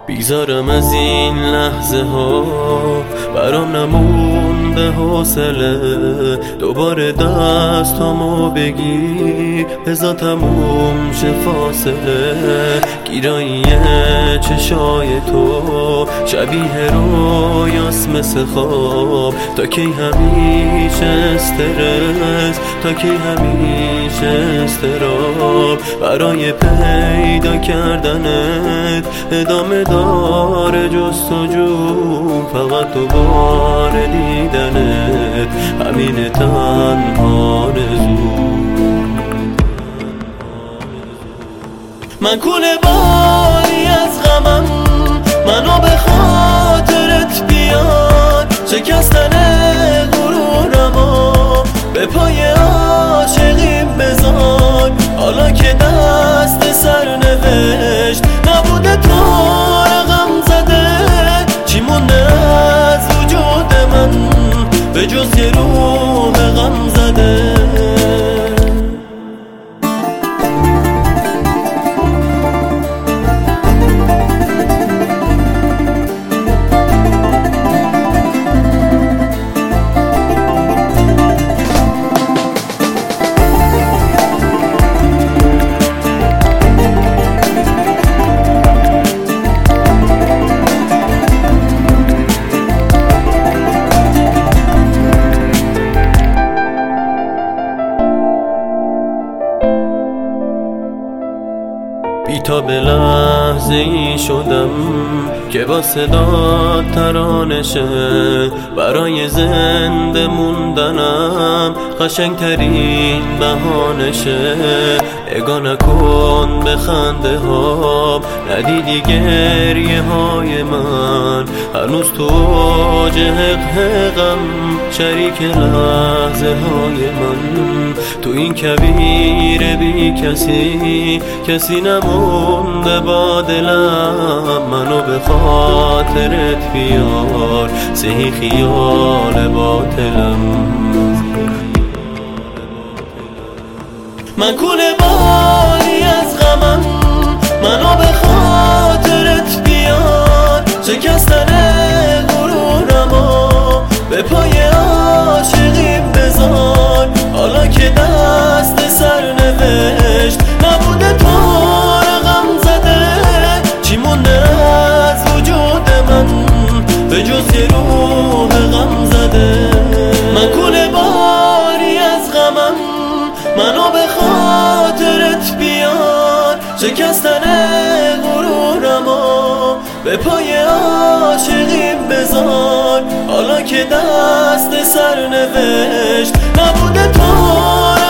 بیزارم از این لحظه ها، برام نمونده حوصله دوباره دستامو بگیر بزا تموم شه فاصله. گیرایی چشای تو شبیه رویاست مثل خواب، تا کی همیشه استرس، تا کی همیشه استراب. برای پیدا کردنت ادامه داره جستجو، فقط دوباره دیدنت همین تنها آرزو. من کوله باری از غمم، منو به خاطرت بیاد، شکستن غرورمو به پای عاشقیم بذار. حالا که دست سرنوشت نبوده تو غم زده، چی مونده از وجود من به جز یه روح غم زده. بی‌تا به لحظه ای شدم که با صدا ترانشه، برای زنده موندنم قشنگترین بهانشه. اگه نکن به خنده ها، ندیدی گریه های من، هنوز تو اوج حقم شریک لحظه های من. تو این کویر بی کسی، کسی نمونده با دلم، منو به خاطرت بیار سهی خیال باطلم. من کوله باری از غمم، منو به خاطرت بیار، شکستن غرورمو به پای عاشقیم بذار. حالا که دست سرنوشت نبوده تو غم زده، چی مونده از وجود من به جز یه روح غم زده. من کوله باری از غمم، منو به خاطرت بیار، شکستن غرورمو به پای عاشقیم بذار. حالا که دست سرنوشت نبوده تو